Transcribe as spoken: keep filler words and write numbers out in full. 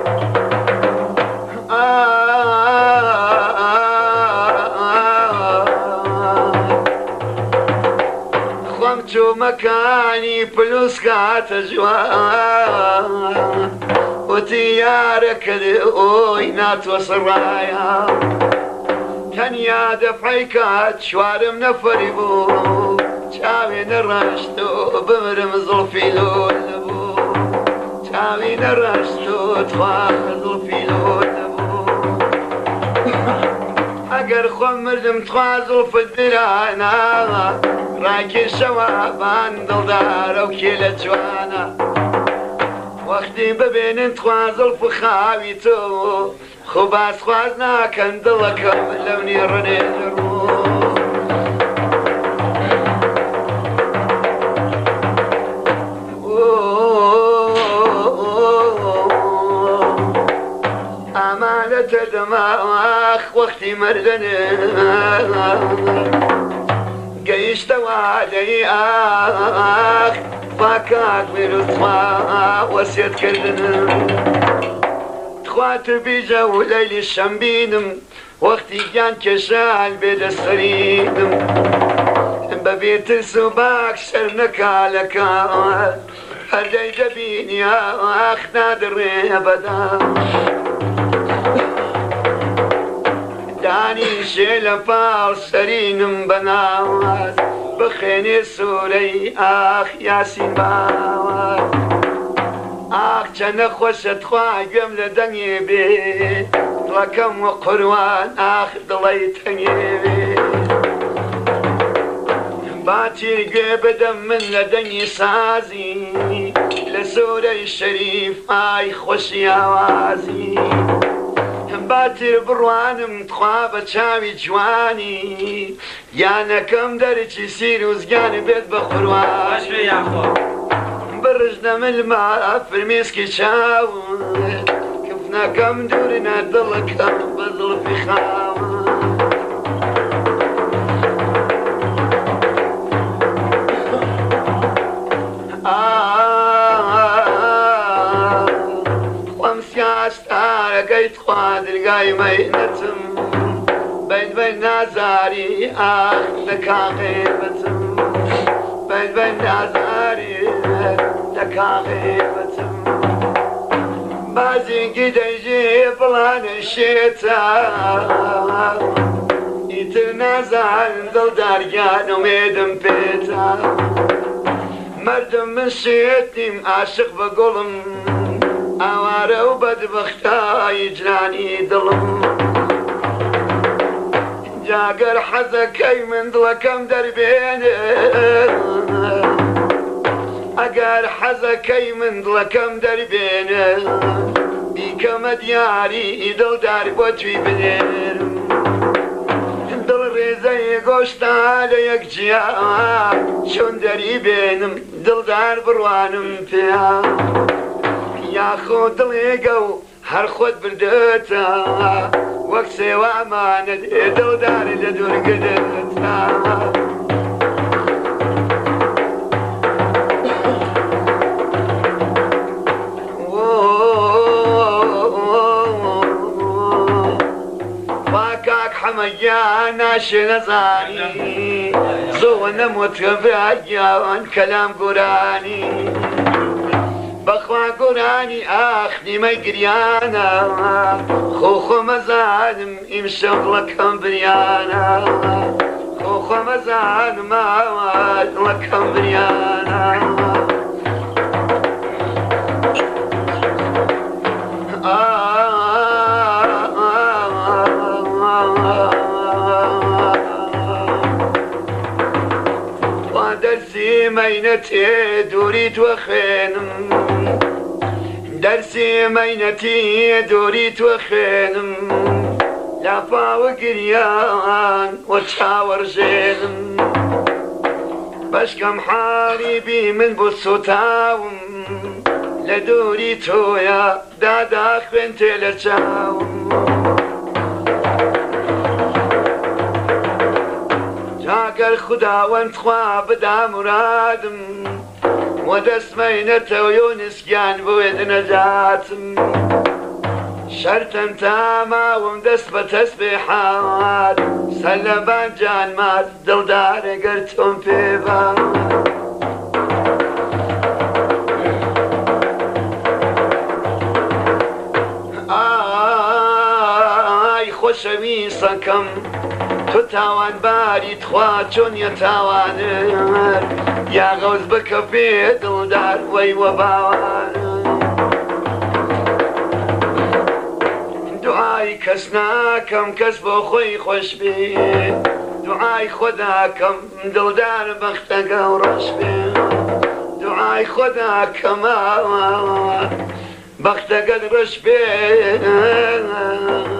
خۆم چوومەکانی پلوس کاتە جوان وتی یارەکەت ئۆی ناتوە سڕایە تەنیا دەفعی کات چوارم نەفەری بوو چاوێ نەڕاشت و بمرم زڵفی لۆ نەبوو چاوی نەڕاشت و توا زڵفی لۆ نەبوو ئەگەر خۆم مردم توا زڵفت برانە ڕاکێشەوە بان دڵدارە و کێ لە جوانە وەختی ببێنن توا زڵف و خاوی تۆ خۆ باسخواز ناکەن دڵەکەم لەو نێڕنێ دەڕوو ئامانەتە دەماخ وەختی مردنێ گەیشتەوە دەی ئاخ باکات میرسوا وەسیەتکردن خوات بیجە و لەیلی شەمبینم وەختی گیان کێشان بێدەسەرینم بەبێ ترس و باک شەر نەکالەکان هەردەی دەبینی ئاخ نادڕێ بەدا دانیشێ لە پاڵ سەرینم بەناوات بخێنێ سوورەی ئاخ یاسین باوات ئاخ چەنە خۆشت خوا گوێم لە دەنگێ بێ دڵەکەم و قوروان ئاخ دڵی تەنگێ بێ باتی گوێ بدەم من لە دەنگی سازی لە سوورەی شەریف ئای خۆشی ئاوازی باتر بڕوانم تخوا بە چاوی جوانی یانەکەم دەرچی سیر و زگانی بێت بە خوروان بڕژنە ملما فرمێسکی چاو کفنەکەم دوورنە دڵەکەم بە زڵفی خاوە ئەگەیت خوا دڵگای مەینەتم بین بین نازاری ئاخ دەکاغێبەتم بین بین نازاری دەکاغێبەتم بازینگی دەیژێ بڵانە شێتە ئیتر نازان دڵدارگیان ومێدم پێتە مردم من شێتیم عاشق بە گوڵم ئاوارە و بەدبەختای جنانی دڵم جاگەر حەزەکەی من دڵەکەم دەربێنێ ئەگەر حەزەکەی من دڵەکەم دەربێنێ بیکەمە دیاری دڵدار بۆ توی بنێرم دڵ ڕێزەی گۆشتا لە یەک جیا چۆن دەری بێنم دڵدار بڕوانم پێیا یاخۆ دڵێگە و هەر خۆت بردێتە وەک سێوامانت دڵداری لە دوورگرێتە باکاک حەمەگیان ناشێ نەزانی زۆوە نەموتکە براگیان کەلام گۆرانی بەخوا گۆرانی ئاخ نیمەی گریانە خۆ خۆ مەزانم ئیمشەو دڵەکەم بریانە خۆ خۆ مەزانم ئاوا دڵەکەم بریانە وا دەرسی مەینەتێ دووری دووە خوێنم دەرسی مەینەتی دووری تۆ خوێنم لاپاوە گریان وە چاوەڕژێنم بەشکەم حاڵی بی من بۆ سوتاوم لە دووری تۆیە دادا خوێن تێ لە چاوم جاگەر خوداوەند خوا بدا مرادم وە دەستمەینەتەوە و نسکیان بۆێ نەجاتم شەرتەن تاماوم دەست بە تەسبیحات سەلەبان جانمات دڵدارە گەر تۆم پێبات ئای خۆشەویستەکەم تۆ تاوانباریت خوا چۆن یە تاوانر یا غەوز بکە پێ دڵدار وەی وە باوان دوعای کەس ناکەم کەس بۆ خۆی خۆش بێ دوعای خۆداکەم دڵدار بەختەگە و ڕەش بێ دوعای خۆداکەم بەختەگەت ڕەش بێ